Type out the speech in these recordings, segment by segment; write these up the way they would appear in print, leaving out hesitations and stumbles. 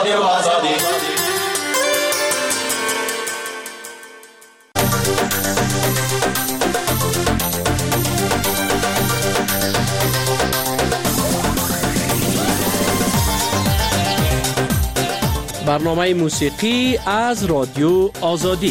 رادیو آزادی. برنامه موسیقی از رادیو آزادی.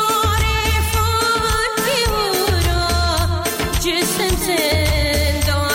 Just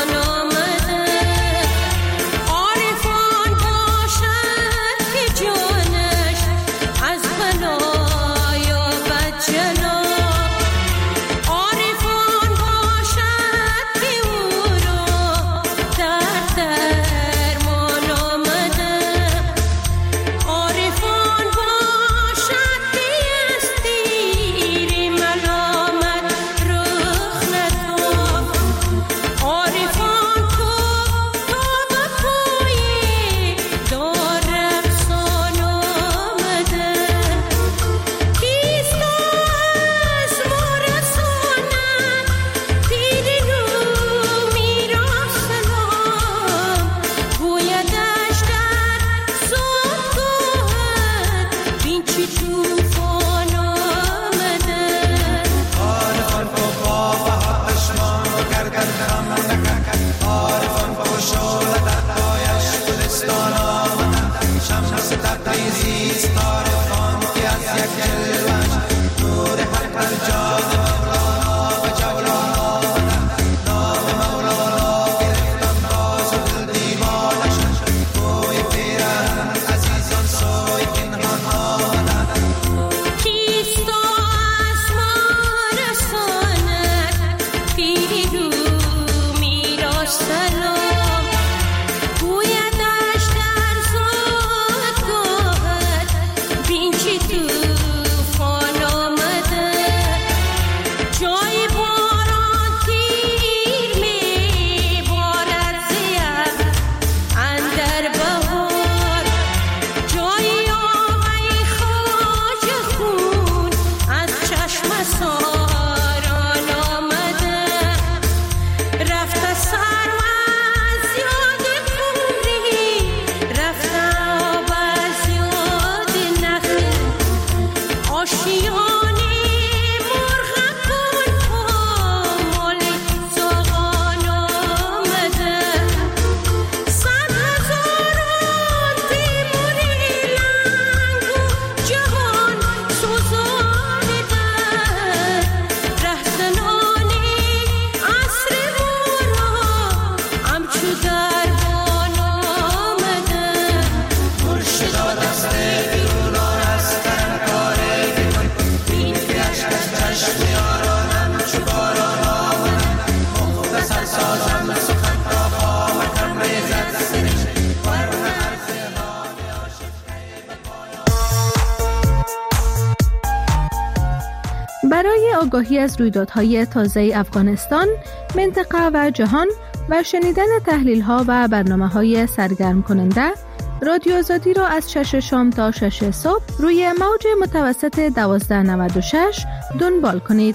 برای آگاهی از رویدادهای تازه افغانستان، منطقه و جهان و شنیدن تحلیل‌ها و برنامه‌های سرگرم کننده، رادیو آزادی را از 6 شام تا 6 صبح روی موج متوسط 1296 دنبال کنید.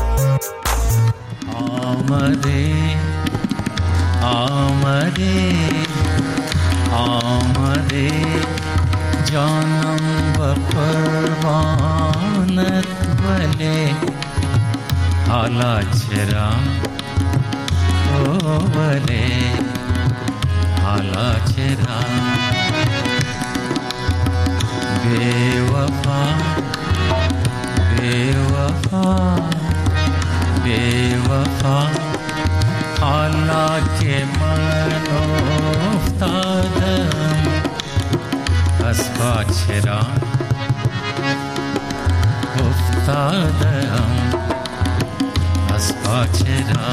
آمده آمده آمده جانم و قربانت ولی حالا چرا ولی حالا چرا بی وفا بی وفا بی وفا حالا که من افتادم از پا چرا افتادم از پا چرا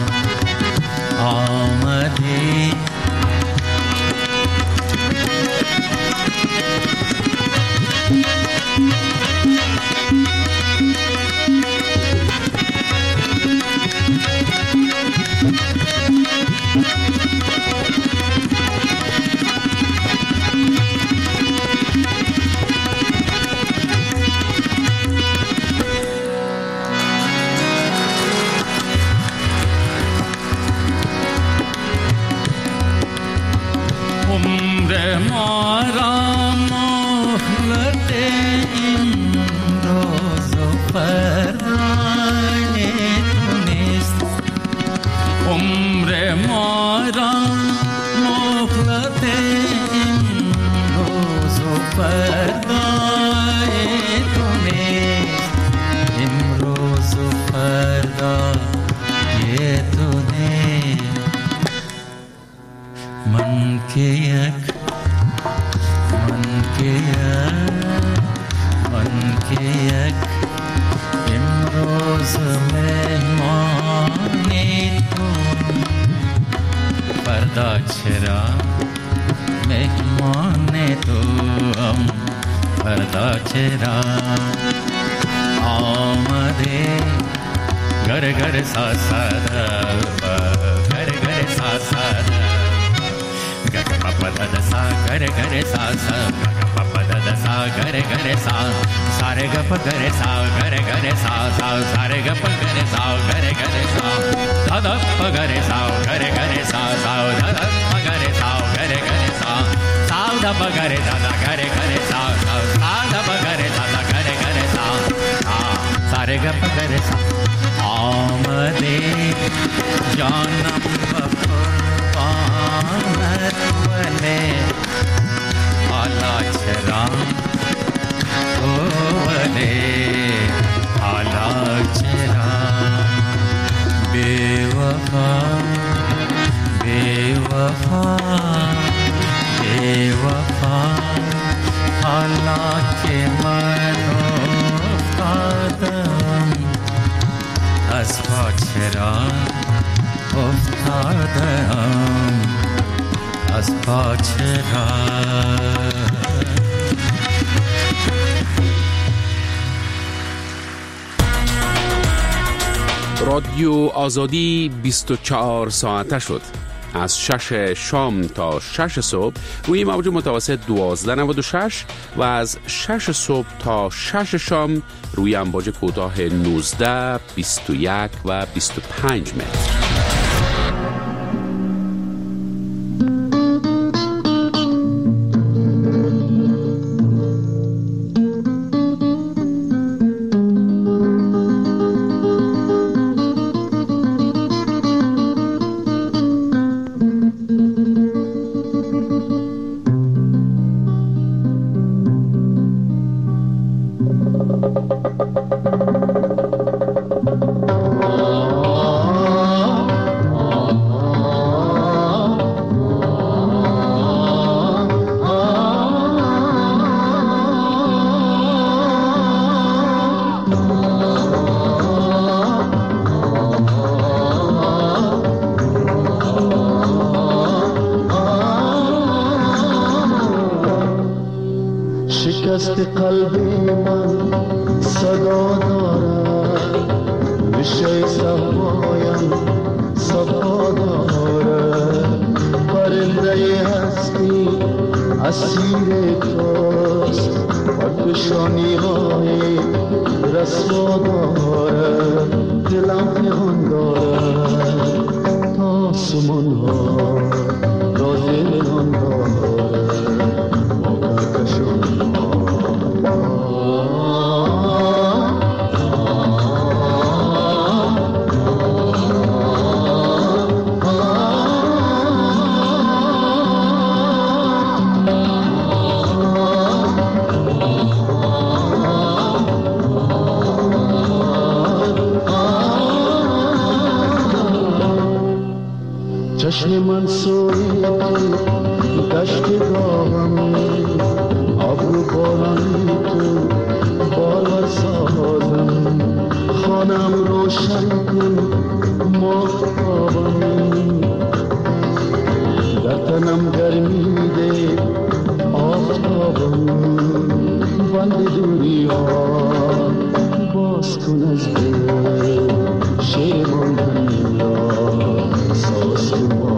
آمدی عمر ما را مهلت این روز و فردای تو نیست عمر ما را مهلت این روز و فردای تو نیست امروز و فردای تو نیست من که یک امروز مهمانی تو فردا چرا مهمان تو فردا چرا آمده گر گر سا سادا گر گر سا سادا گر پپا دا سا گر گر سا سا sa gare gare sa sare ga pa gare sa gare gare sa sa sare ga pa gare sa gare gare sa da da pa gare sa gare gare sa sa da da pa gare sa gare gare sa sa da pa gare da da gare gare sa sa sa da pa gare da da gare gare sa sa sare ga pa gare sa amade janam pa qurbanat wale ala chera wale ala chera bewafa bewafa bewafa ala ke mano qadam asfa chera uftadam asfa chera رادیو آزادی 24 ساعته شد. از 6 شام تا 6 صبح روی موج متوسط 1296 و از 6 صبح تا 6 شام روی امواج کوتاه 19، 21 و 25 متر. شکست قلبی من صدا دارد دلم پیغام دارد تا آسمان ها راز نهان دارد با کهکشان ها. چشم من سوی دشت داغم ابرو بارانی تو بارور سازم خانم روشن کن ماهتابم در تنم گرمی ده آفتابم بند دوری ها باز کن از دل شیر ماندن را ساز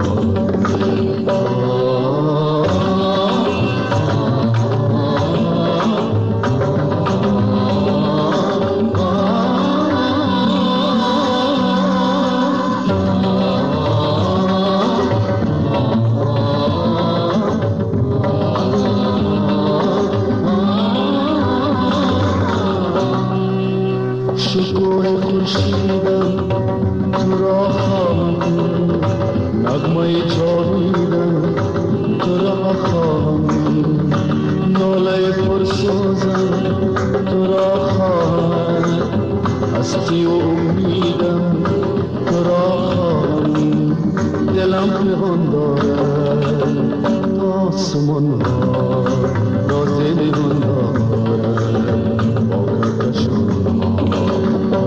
شکوه خورشیدم تو را خواهم نغمه جاویدم تو را خواهم ناله پرسازم تو را خواهم هستی و امیدم تو را خواهم دلم پیغام دارد آسمان ها راز نهان دارد با کهکشان ها.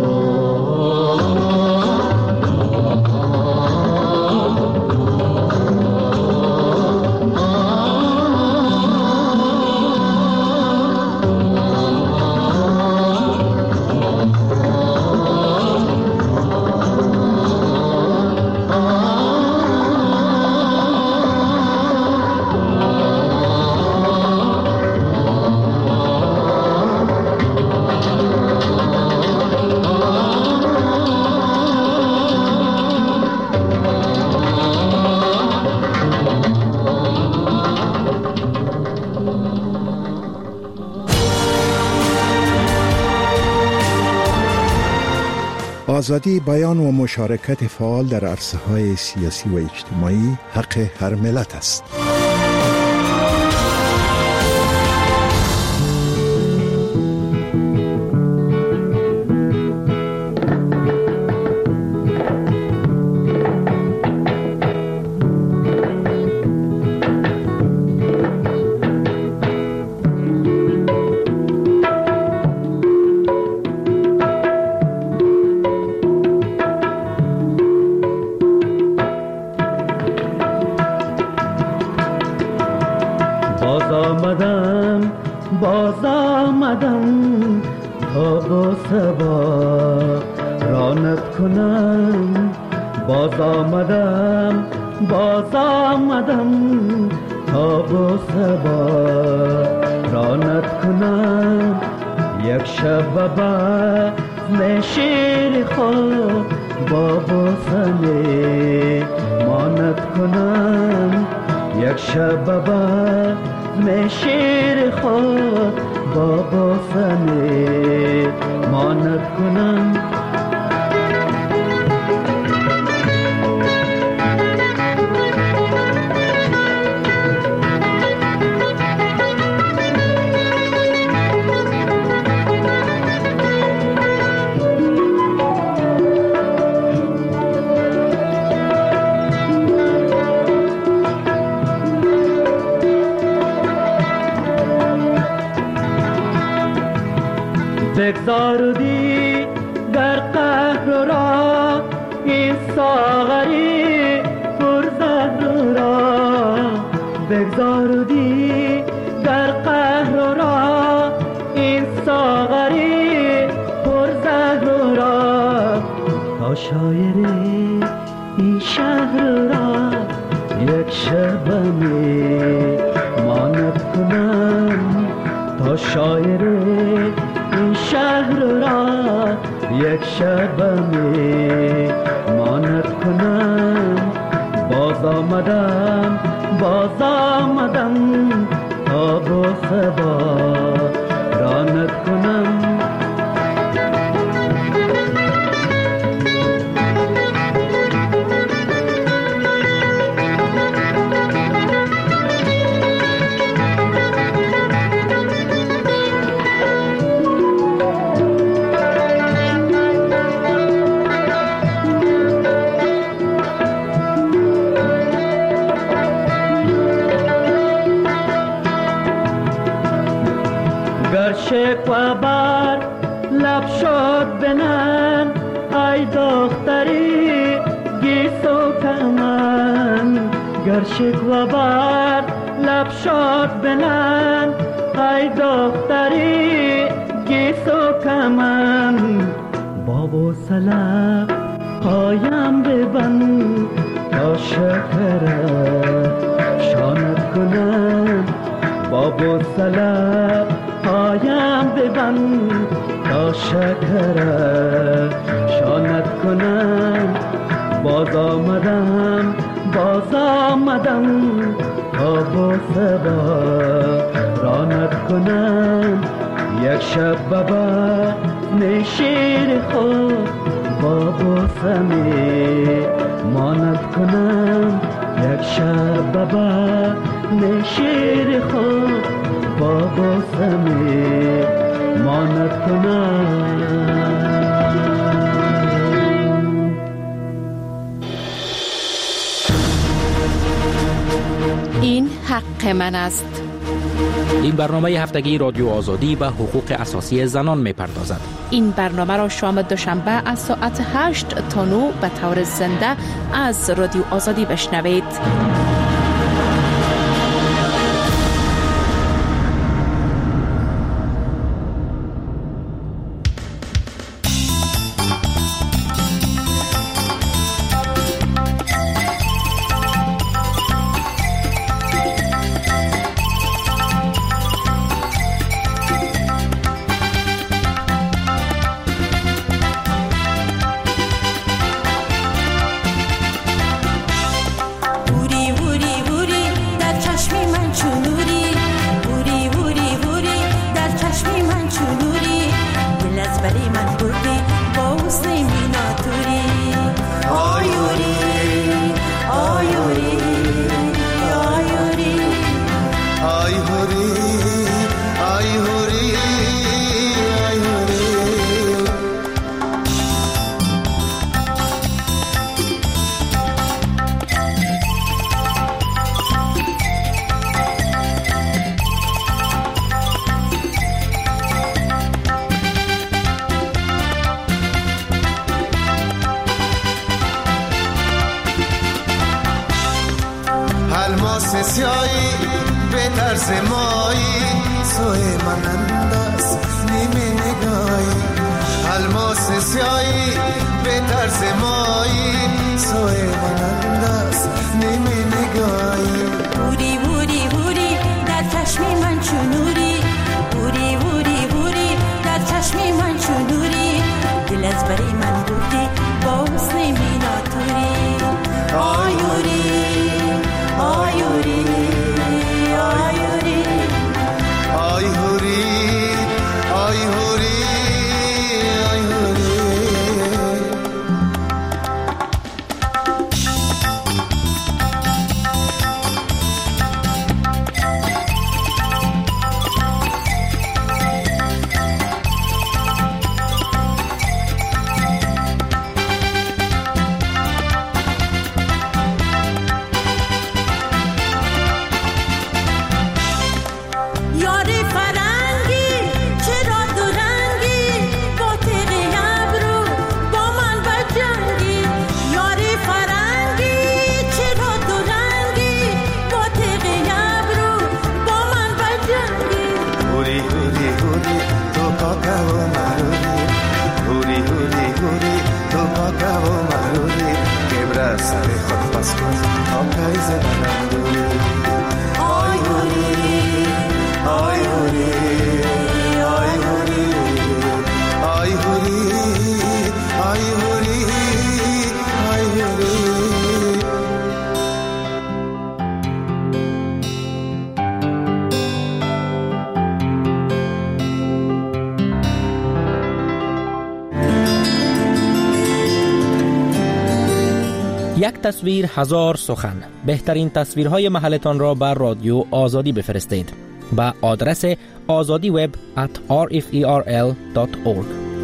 آزادی بیان و مشارکت فعال در عرصه‌های سیاسی و اجتماعی حق هر ملت است. باز آمدم تا با سبا رانت کنم باز آمدم تا با سبا رانت کنم یک شب بزم شیر خود با بوسنه مانت کنم یک شب بزم شیر خود با بوسنه مانت کنم بگذاردی در قهر را این ساغری پرزهر را بگذاردی در قهر را این ساغری پرزهر را تا شاعر این شهر را یک شبنه مانت کنم تا شاعر این شهر را یک شب می ماند کنم. باز آمدم تا با صبا رانت کنم. شکوه بر لب شد بنن، ای دختری گیسو کمن. گر شکوه بر لب شد بنن، ای دختری گیسو کمن. بابو سلام پایم ببند تا شکره شانت کنم. بابو سلام پایم ببند تا شکره شانت کنم. باز آمدم تا با صبا رانت کنم. یک شب بابا نشیر خود بابا سمی ماند کنم. یک شب بابا نشیر خود بابا سمی ماند کنم. این حق من است. این برنامه هفتگی رادیو آزادی و حقوق اساسی زنان می‌پردازد. این برنامه را شام دوشنبه از ساعت 8 تا 9 به طور زنده از رادیو آزادی بشنوید. الماس سیایی به طرز مایی سوی منند است نیمه نگاهی. الماس سیایی به طرز مایی سوی منند است نیمه نگاهی. بوری بوری بوری در چشم من چونوری، بوری بوری بوری در چشم من چونوری. دل از بری من بودی با حسن میناتوری. آیوری آیوری آیوری آیوری آیوری آیوری. آیوری یک تصویر هزار سخن. بهترین تصویرهای محلتان را بر رادیو آزادی بفرستید با آدرس azadiweb@rferl.org.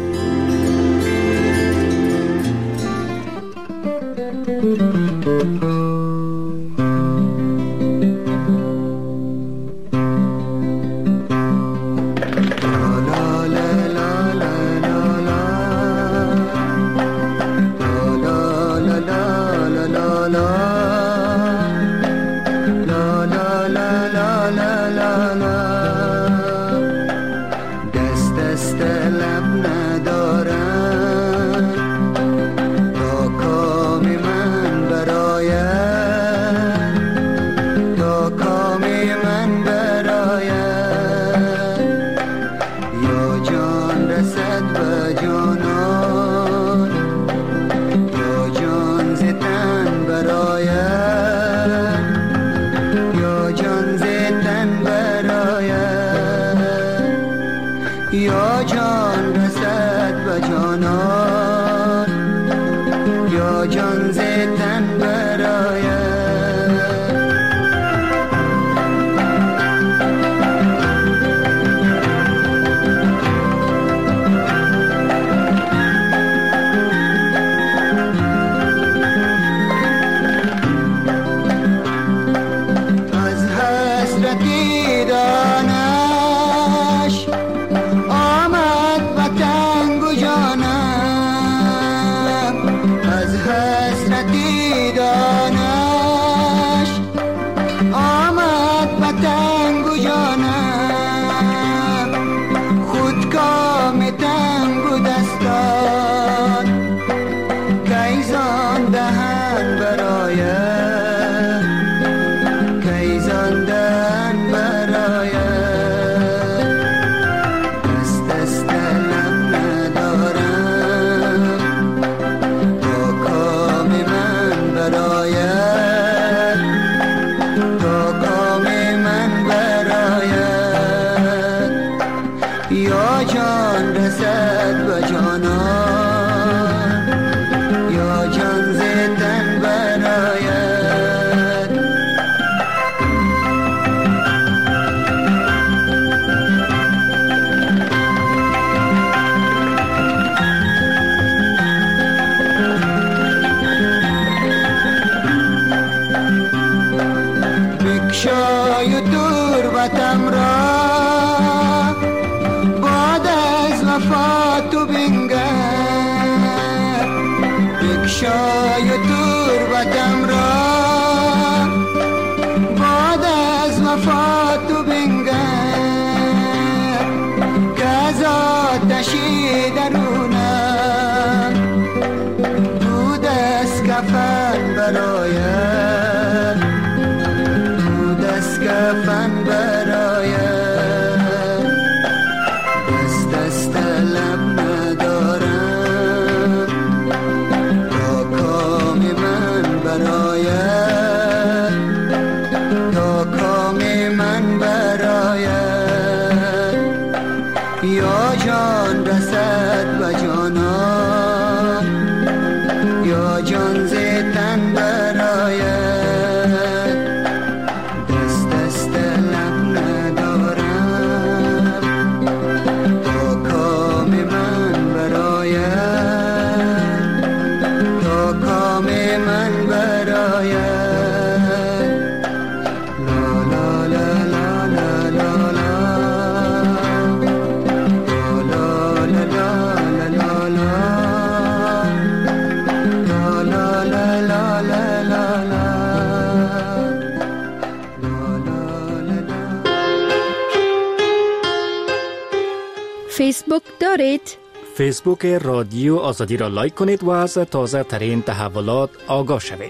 فیسبوک دارید؟ فیسبوک رادیو آزادی را لایک کنید و از تازه ترین تحولات آگاه شوید.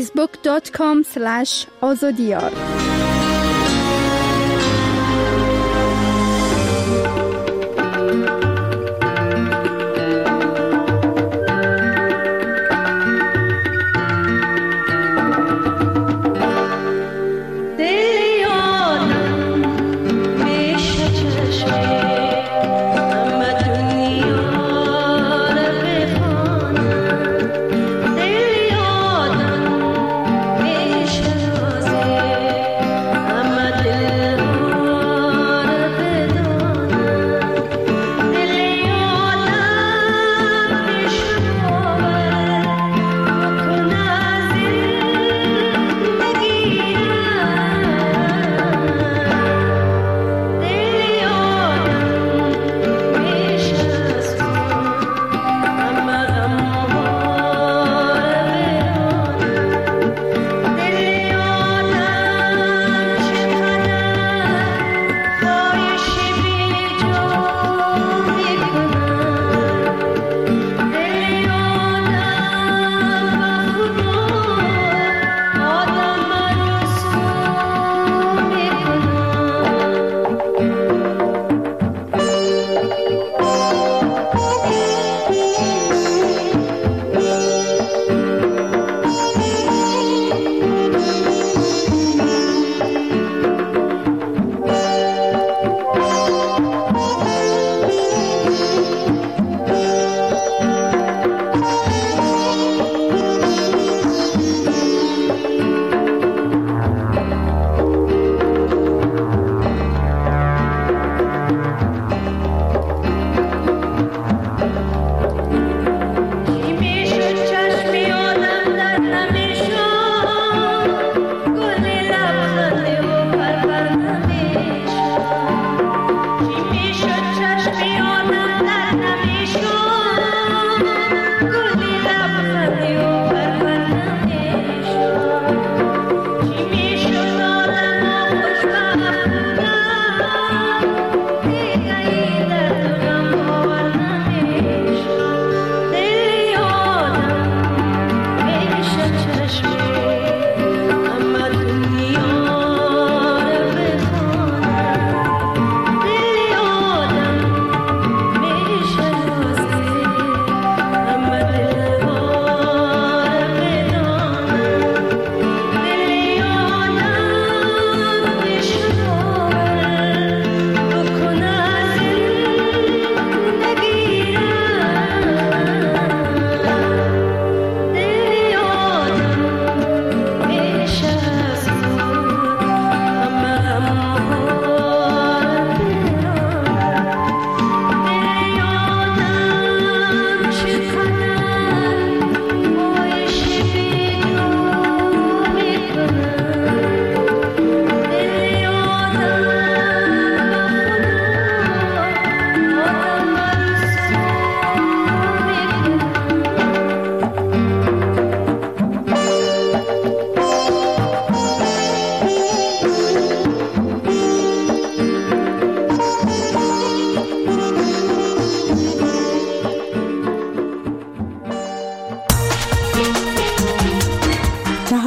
facebook.com/azadiyar دل یادم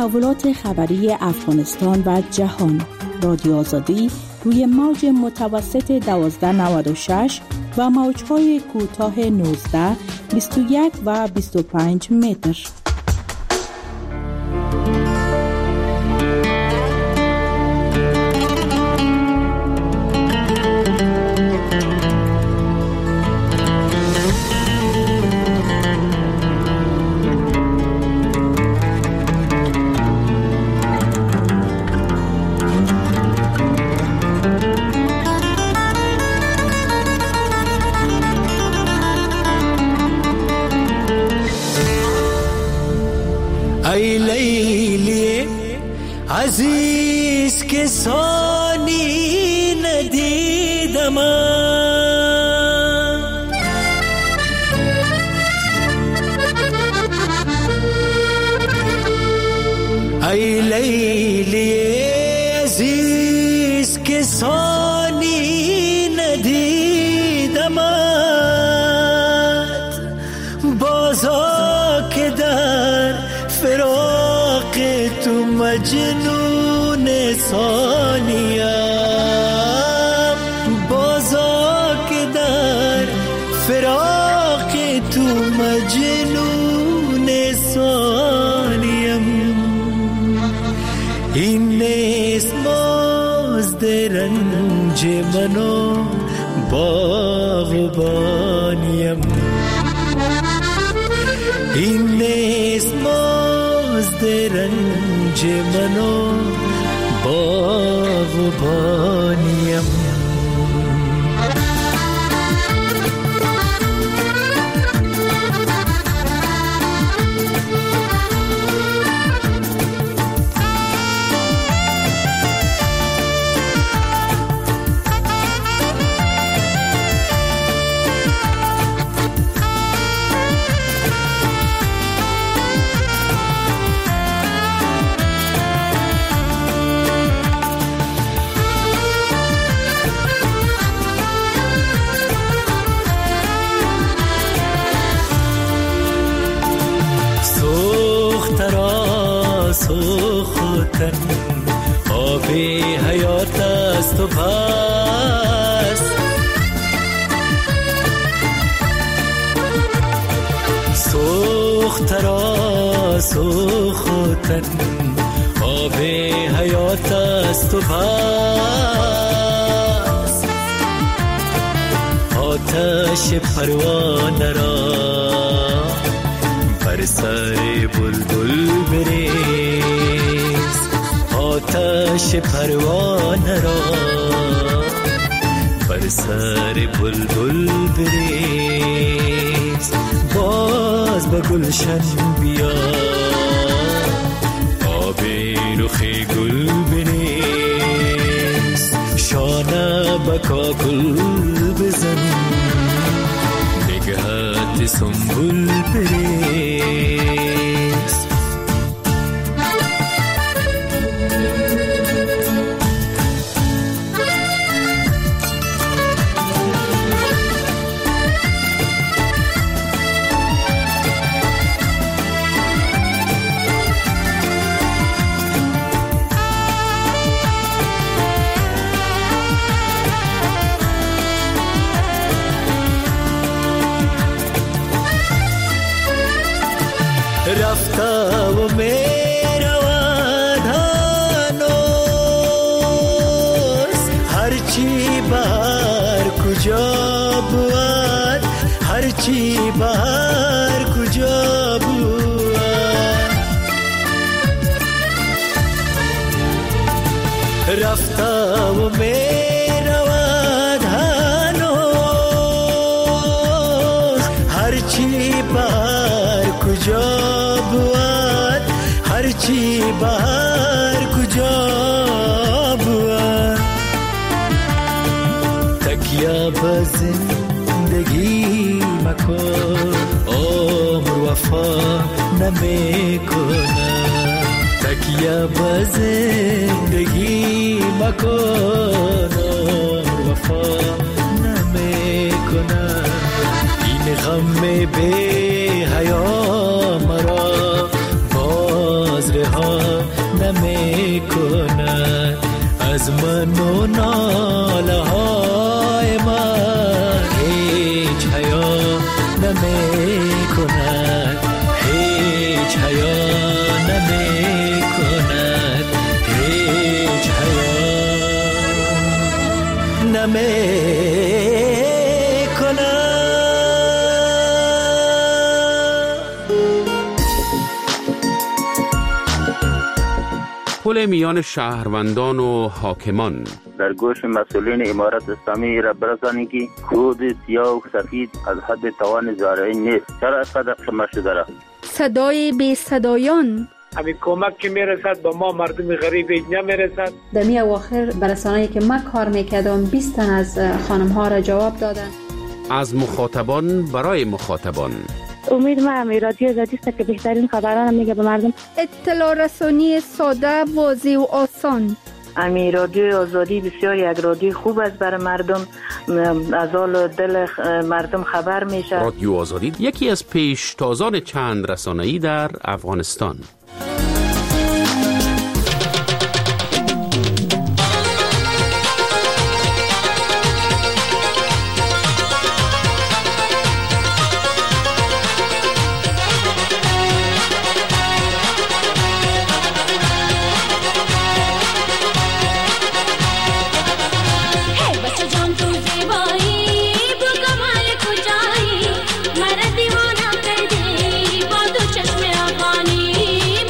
تحولات خبری افغانستان و جهان. رادیو آزادی روی موج متوسط 1296 و موج‌های کوتاه 19، 21 و 25 متر. ای لیلی عزیز که ثانی ندیدم، ای لیلی عزیز که ثانی ندیدم، بازا که در فراق تو مجنون ثانیم، بازا که در فراق تو مجنون ثانیم. این نیست مزد رنج منو باغبانیم، این نیست مزد رنج منو باغبانیم. سوختن آب حیات است و بس، سوخترا سوختن آب حیات است و بس، آتش پروانه را بر سر بلبل بریز، آتش پروانه را بر سر بلبل بریز، باز به گلشن بیا آب رخ گل بریز، شانه به کاکل بزن نگهت سنبل بریز. رفته و میرود هنوز، هرچی بر کجا بود، هرچی بر کجا بود، رفته و میرود هنوز، هرچی بر کجا بود، هرچی بر کجا بود، تکیه به زندگی مکن عمر وفا نمیکنه، تکیه به زندگی مکن عمر وفا نمیکنه، این غم بی حیا مرا باز رها از من و ناله های من هیچ حیا نمی کند، هیچ حیا نمی کند، هیچ حیا نمی پل میان شهروندان و حاکمان. در گوش مسئولین امارت اسلامی را برسانید که کود سیاه و سفید از حد توان زارعی نیست. چرا اینقدر شمار شده را؟ صدای بی صدایان، همین کمک که میرسد به ما مردم غریب نمیرسد. در می اواخر برسانه‌ای که من کار میکردم 20 تن از خانم ها را جواب دادن. از مخاطبان برای مخاطبان. امید ما رادیو آزادی است که بهترین خبران میگه به مردم. اطلاع رسانی ساده، واضح و آسان. رادیو آزادی بسیار یک رادیو خوب است برای مردم، از حال دل مردم خبر میشه. رادیو آزادی یکی از پیشتازان چند رسانه‌ای در افغانستان. دیوانه کردی با دو چشم افغانی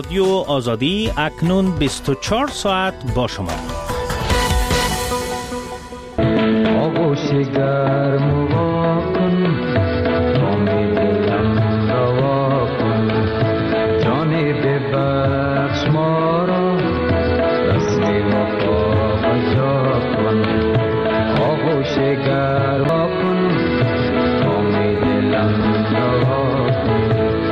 رادیو آزادی اکنون 24 ساعت با شما. آغوش گرم وا کن، امید دلم روا کن، جان ببخش ما را، رسم وفا بجا کن. آغوش گرم وا کن، امید دلم روا کن.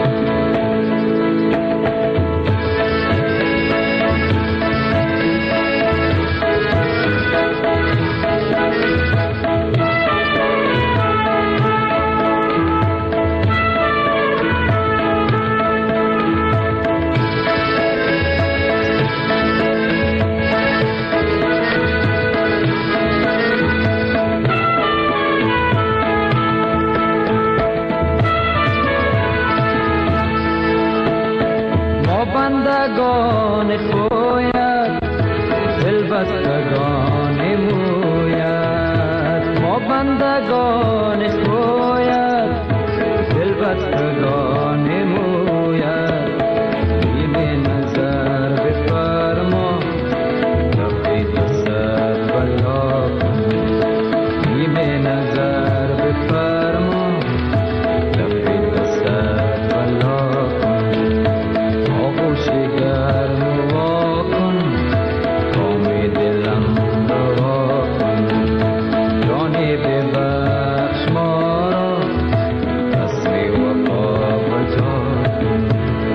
بندگان کویت دل بستگان مویت، ما بندگان کویت دل بستگان مویت. بیم نظر بفرما تفید سر بلا کن، بیم نظر بفرما تفید سر بلا کن. آغوش گرم وا کن، کام دلم روا کن، جان ببخش ما را، رسم وفا بجا کن.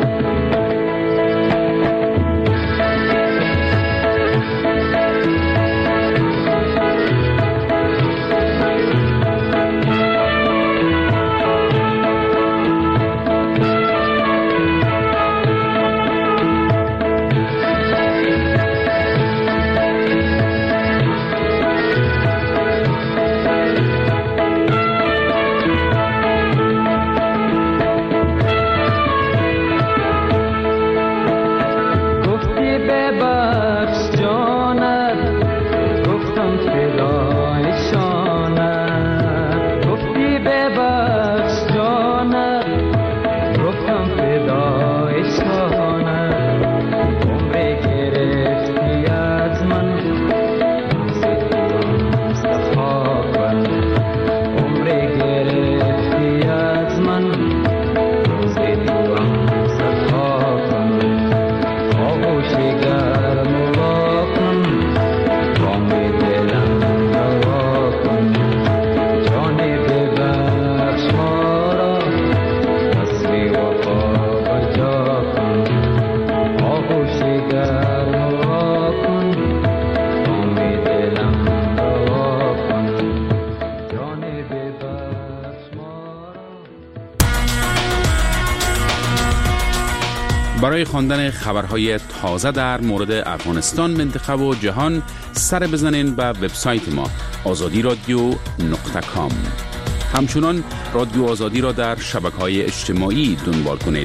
برای خواندن خبرهای تازه در مورد افغانستان، منطقه و جهان سر بزنین به وبسایت ما azadi.radio.com. همچنان رادیو آزادی را در شبکه‌های اجتماعی دنبال کنید.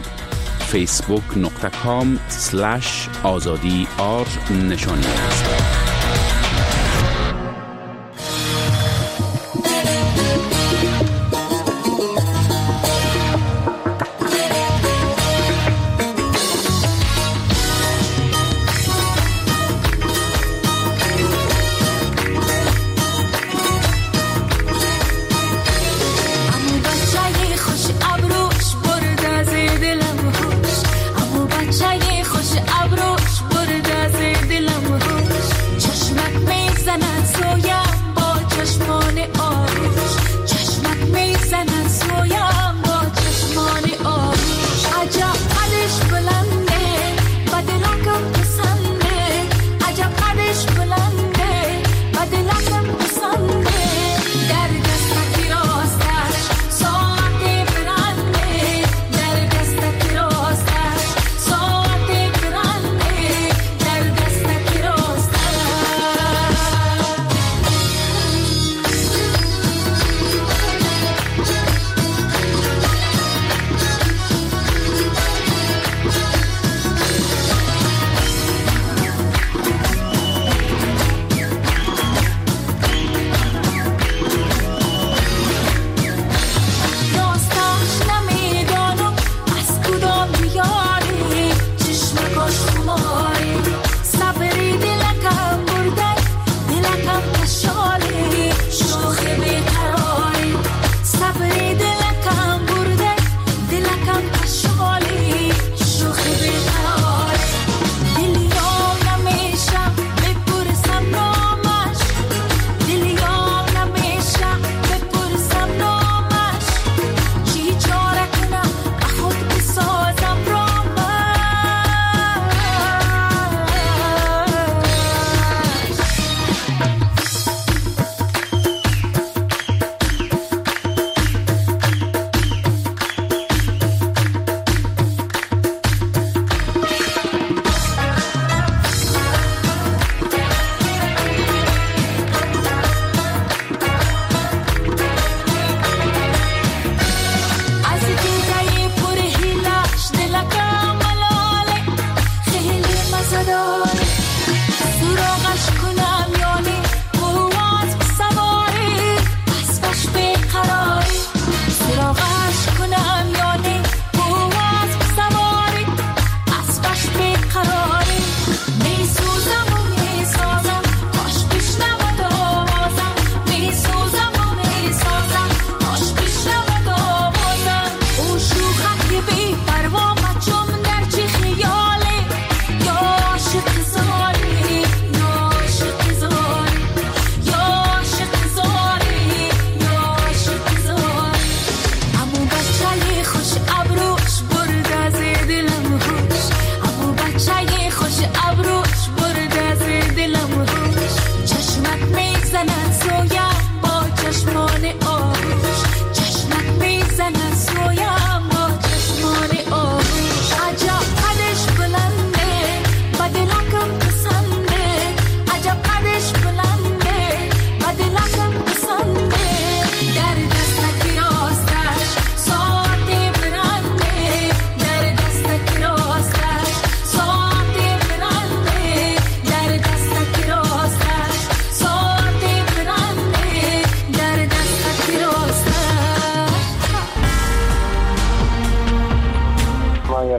facebook.com/azadi_r نشانی است. خوش ابروش برد از دلم خوش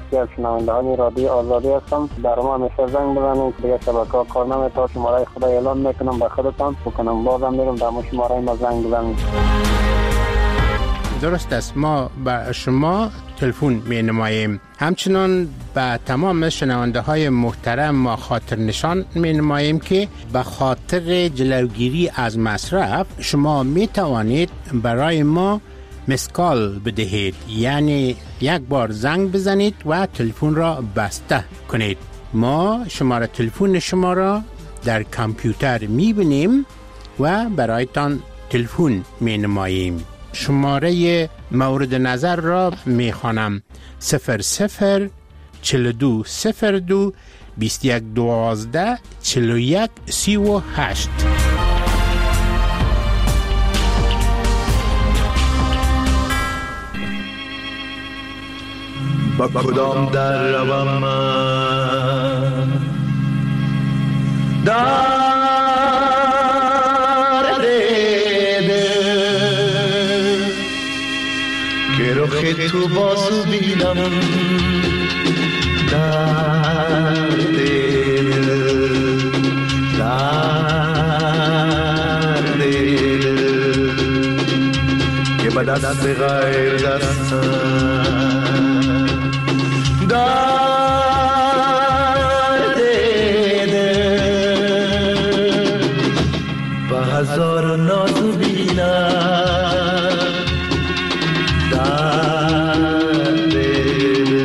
یکی از شنوندهان رادیو آزادی هستم. در ما همیشه زنگ بزنید دیگه شبکه‌ها کار نمی‌کنه. شماره خدا اعلام میکنم به خودتان بکنم بازم میرم در شماره ما زنگ بزنید. درست است، ما به شما تلفن می نماییم. همچنان به تمام شنونده های محترم ما خاطر نشان می نماییم که به خاطر جلوگیری از مصرف شما می توانید برای ما مسکال بدهید، یعنی یک بار زنگ بزنید و تلفن را بسته کنید. ما شماره تلفن شما را در کامپیوتر می بینیم و برایتان تلفن می نماییم. شماره مورد نظر را می خوانم: 00 42 02 21 12 41 38. با کدام در روم من در دیده که رخ تو بازو بینم در دیده که به دست غیر دستم در دیده با هزار نازو بینم در دیده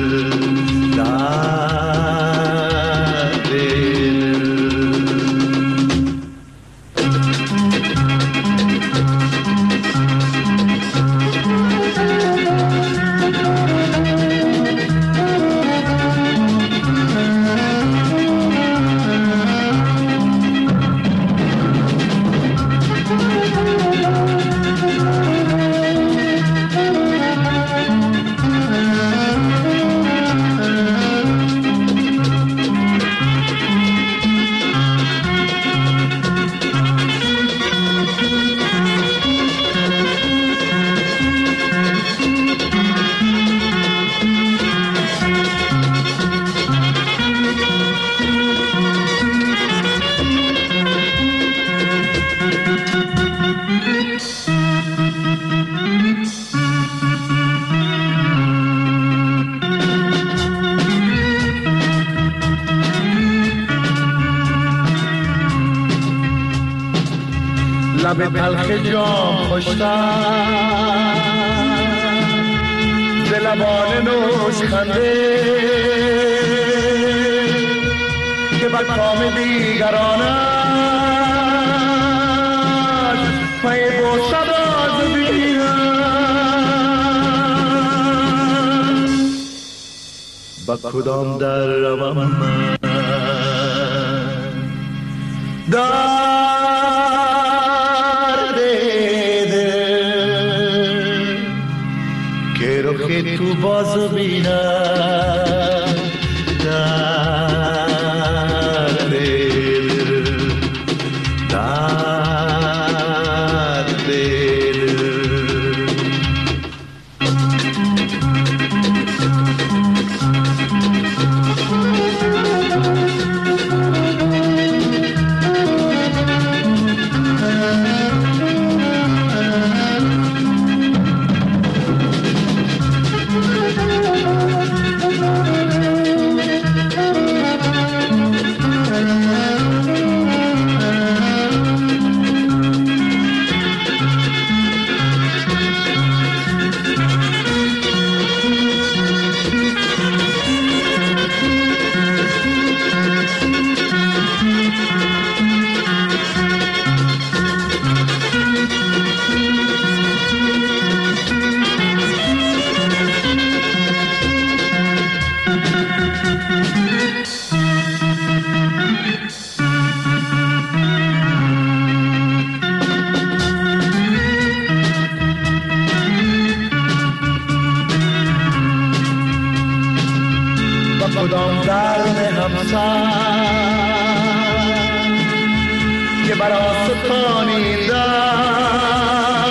در دیده. لب تلخ جام خوشتر ز لبان نوش خنده که بر کام دیگرانت پی بوسد از بینم. با کدام در روم من که تو بازو بینم در دل در دل. کدام درد همسر که برا ستانی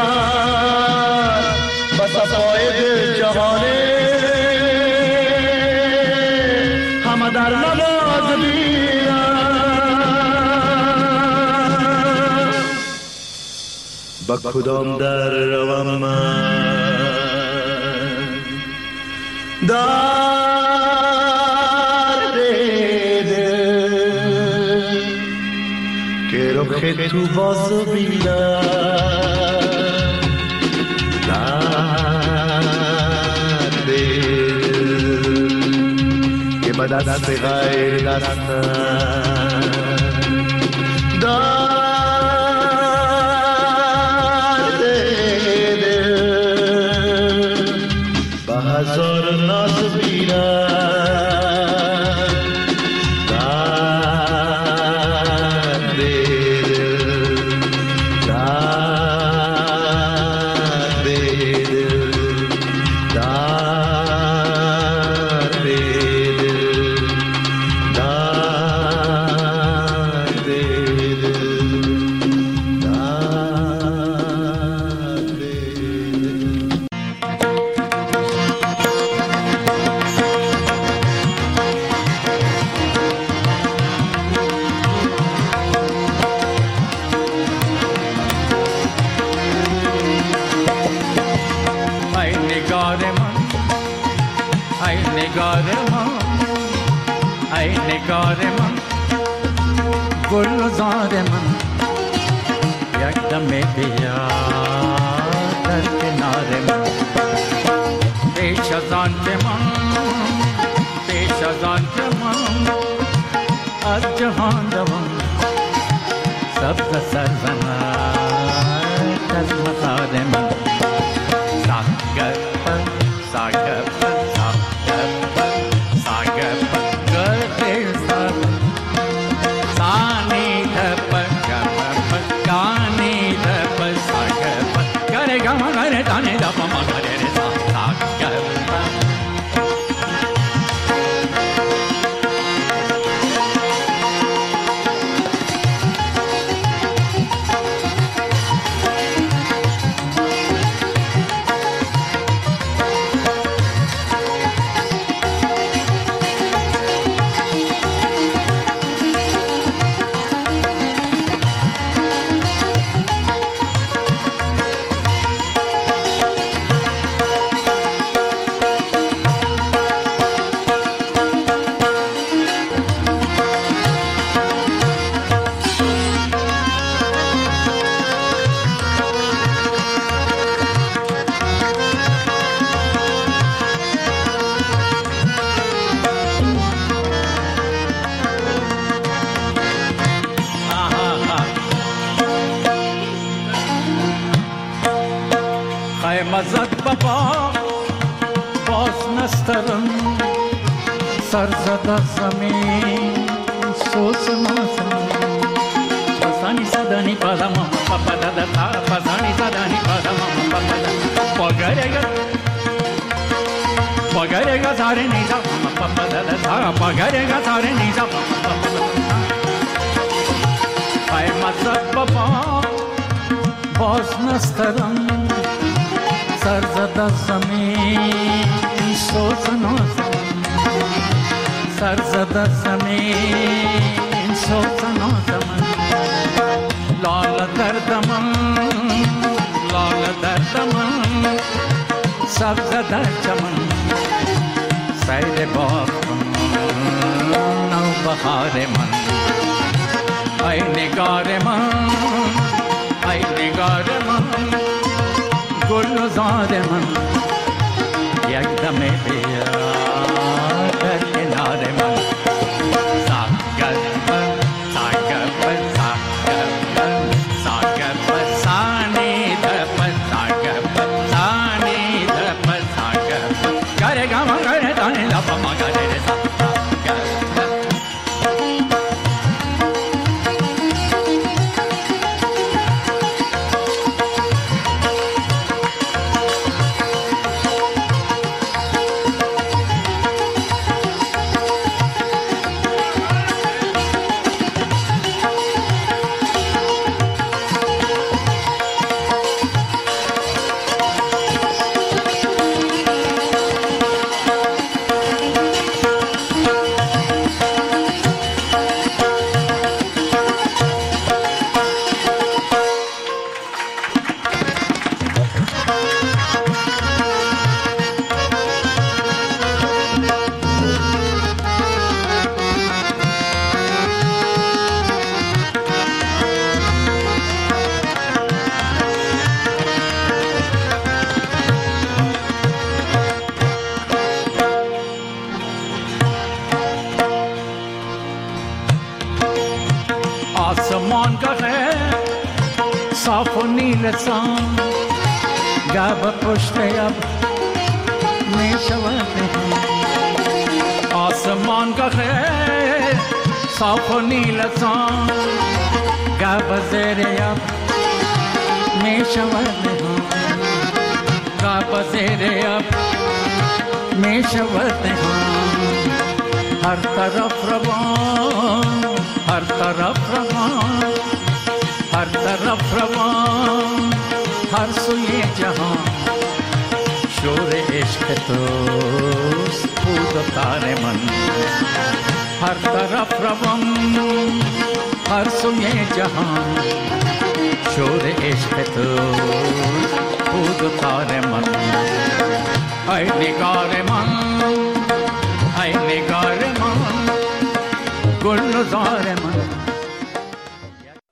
در و صفای دل جهانه با کدام در روم من درد دل که رخ تو باز بینم درد دل که به دست غیر دستم درد دل به هزار ناز بینم درد دل درد دل درد ای نگار من گلزار من یک دم بیا در کنار من پیش از آن که من از جهان دوم سبز سرزنت از مزار من مزد بابا باز نسترم سرزده زمین سوز مازم پسانی صدانی پادم پاپا دادا تا پسانی صدانی پادم پاپا دادا پاگرگا ساره نیزا پاپا دادا تا پاگرگا ساره نیزا ای مزد بابا باز نسترم سرزده زمین سوز نازم سرزده زمین سوز نازم لال دردم سبز در چمن سید باغ نو بهار من ای نگار من گلزار من یک دم بیا در کنار من ساگر سانی دپ گره گما گره دانی لپا ما گره گه صاف و نیلسان گه به پشت اب می شود آسمان گه صاف و نیلسان گه به زیر اب می شود گه به زیر اب می شود ہر طرف روان ہر طرف روان ہر طرف روان ہر سوئے جہاں شور عشق توست بود و تار من ہر طرف روان ہر سوئے جہاں شور عشق توست بود و تار من اے نگار من ای نگار من گلزار من